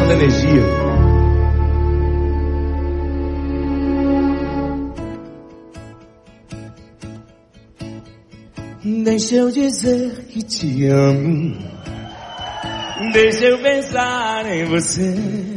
essa energia. Deixa eu dizer que te amo. Deixa eu pensar em você.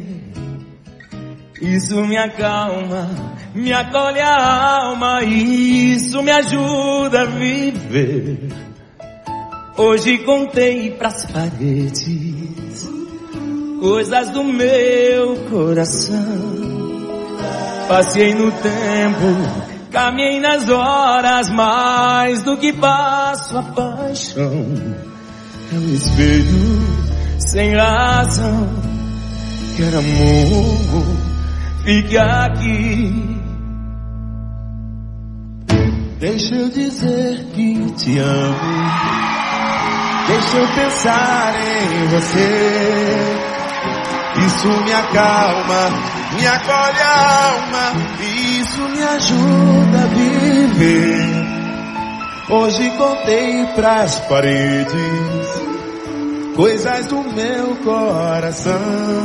Isso me acalma, me acolhe a alma. Isso me ajuda a viver. Hoje contei pras paredes coisas do meu coração. Passei no tempo, caminhei nas horas, mais do que passo a paixão. É um espelho sem razão. Quero amor, fique aqui. Deixa eu dizer que te amo. Deixa eu pensar em você. Isso me acalma, me acolhe a alma. Isso me ajuda a viver. Hoje contei pras paredes coisas do meu coração.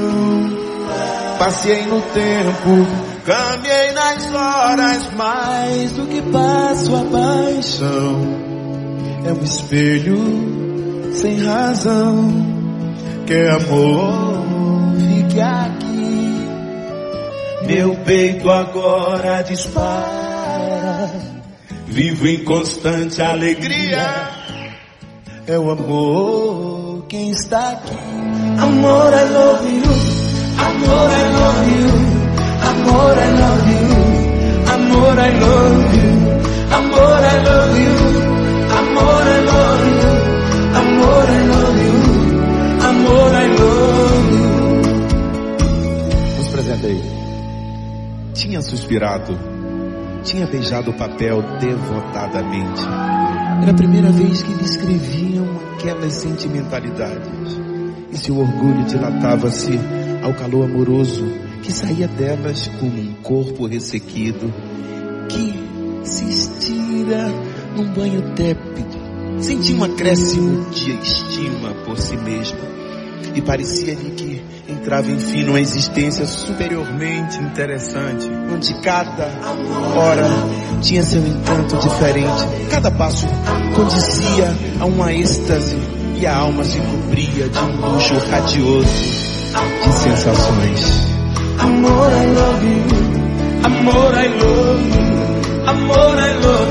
Passei no tempo, caminhei nas horas, mais do que passo a paixão. É um espelho sem razão. Quer amor, fique aqui. Meu peito agora dispara. Vivo em constante alegria. É o amor quem está aqui. Amor, I love you. Amor, I love you. Amor, I love you. Amor, I love you. Amor, I love you. Amor, I love you. Amor, I love you. Amor, I love you. Nos presentei. Tinha suspirado. Tinha beijado o papel devotadamente. Era a primeira vez que lhe escreviam aquelas sentimentalidades. E seu orgulho dilatava-se ao calor amoroso que saía delas como um corpo ressequido que se estira num banho tépido. Sentia um acréscimo de estima por si mesma e parecia-lhe que entrava enfim numa existência superiormente interessante, onde cada hora tinha seu encanto diferente. Cada passo condizia a uma êxtase e a alma se cobria de um luxo radioso de sensações. Amor, I love you. Amor, I love you. Amor, I love